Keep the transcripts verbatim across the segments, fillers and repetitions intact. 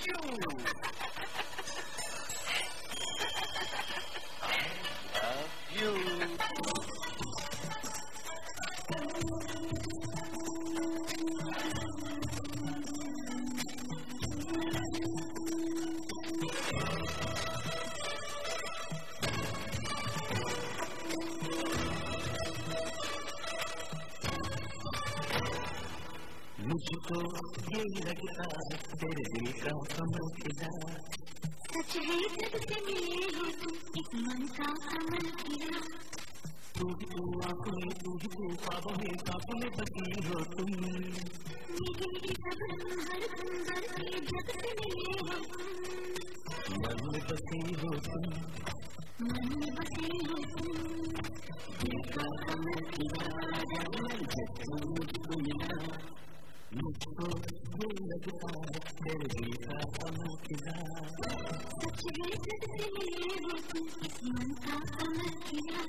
मुझको ये लगता तेरे दिल का कमल खिला, सच है जब से मिले हो तुम इस मन का कमल खिला। तू ही तू आंखों में, तू ही तू ख्वाबों में, ख्वाबों में बसी हो तुम। मेरी सब हर अंदर के जब से मिले हो तुम, मन में बसी हो तुम, मन में बसी हो तुम। दिल का कमल खिला, जब तू मुझको मिला, मुझको ये लगता तेरे दिल का कमल खिला। सच है जब से मिले हो तुम इस मन का कमल खिला।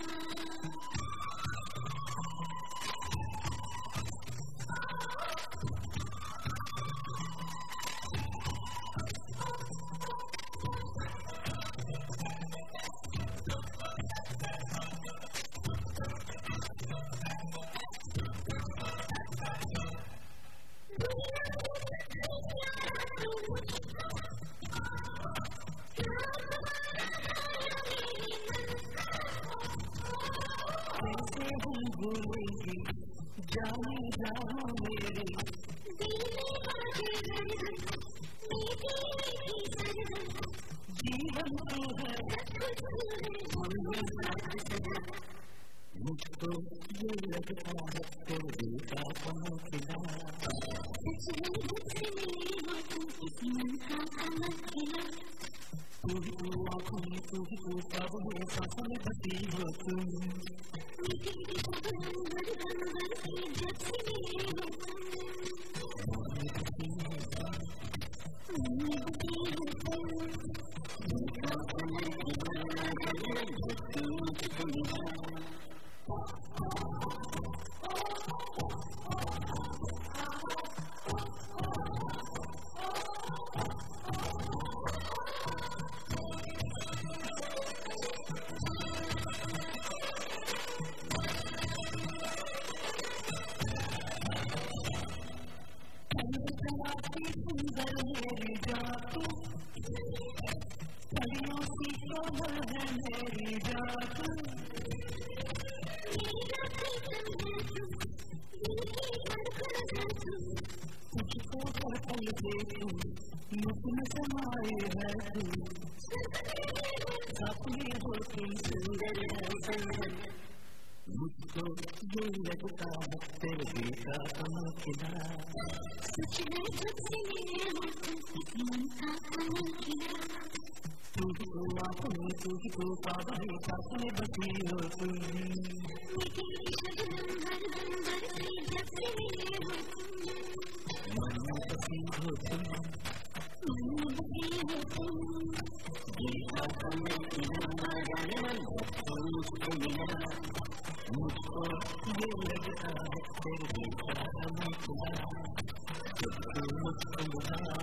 कैसे हम भूलेंगे जाने जाओ मेरे दिल में बाजे हरदम मीठी मीठी सरगम। जीवन तू है, मन में साथ सदा। मुझको ये लगता है तेरे दिल का कमल खिला। सच है जब से मिले हो तुम इस मन का कमल खिला। तू ही तू आंखों में, तू ही तू ख्वाबों में, सांसों में बसी हो तुम। मीठी मीठी शबनम भर भर भर के जब से मिले हो तुम, मन में बसी हो तुम। दिल का कमल खिला, जब तू मुझको मिला। सुंदर मेरी जातू, परियों की कोमल है मेरी जातू। तुझको हर पल देखूं, मुझ में समाए है तू। सपने हो तुम सुंदर है सुंदर। मुझको ये लगता है तेरे दिल का कमल खिला। सच है जब से मिले हो तुम इस मन का कमल खिला। तू ही तू आंखों में, तू ही तू ख्वाबों में, सांसों में बसी हो तुम। मीठी मीठी शबनम भर भर भर के जब से मिले हो तुम, मन में बसी हो तुम, मन में बसी हो तुम। दिल का कमल खिला, तू मुझको मिला। मुझको ये लगता है तेरे दिल का कमल खिला, जब तू मुझको मिला।